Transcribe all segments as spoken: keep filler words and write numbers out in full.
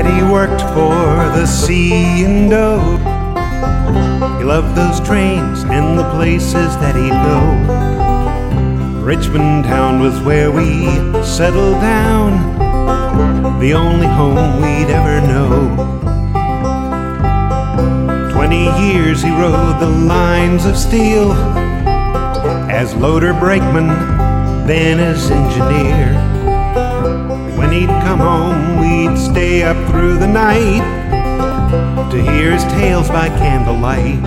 Daddy worked for the C and O. He loved those trains and the places that he'd go. Richmond town was where we settled down, the only home we'd ever know. Twenty years he rode the lines of steel, as loader brakeman, then as engineer. When he'd come home, we'd stay up through the night to hear his tales by candlelight.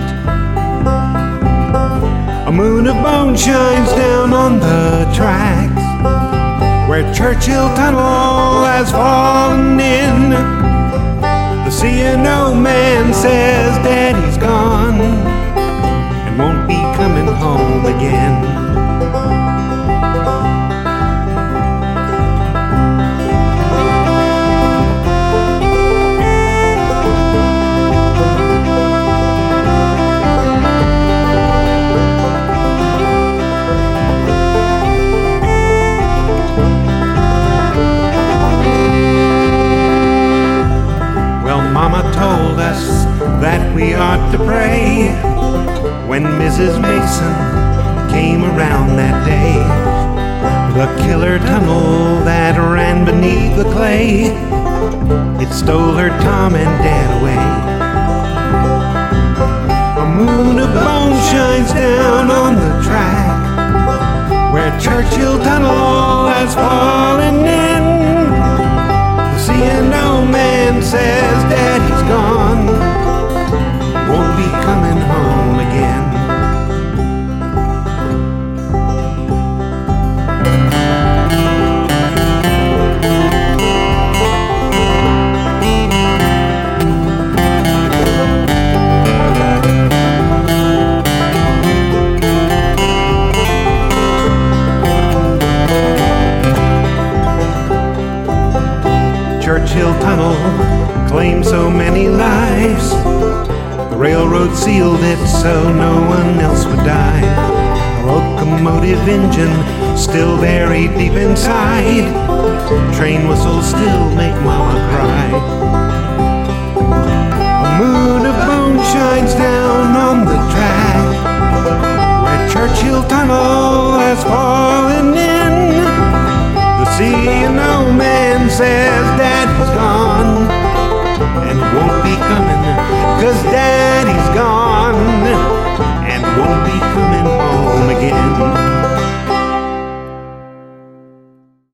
A moon of bone shines down on the tracks where Churchill Tunnel has fallen in. The C and O man says Daddy's gone and won't be coming home again. Mama told us that we ought to pray when Missus Mason came around that day. The killer tunnel that ran beneath the clay, it stole her Tom and Dad away. A moon of bone shines down on the track where Churchill Tunnel has fallen in. The C and O man says Daddy's gone, won't be coming home again. Churchill Tunnel claimed so many lives. The railroad sealed it so no one else would die. A locomotive engine still buried deep inside. Train whistles still make Mama cry. A moon of bone shines down on the track where Churchill Tunnel has fallen in. The C and O man says Daddy's gone and won't be coming, 'cause Daddy's gone and won't be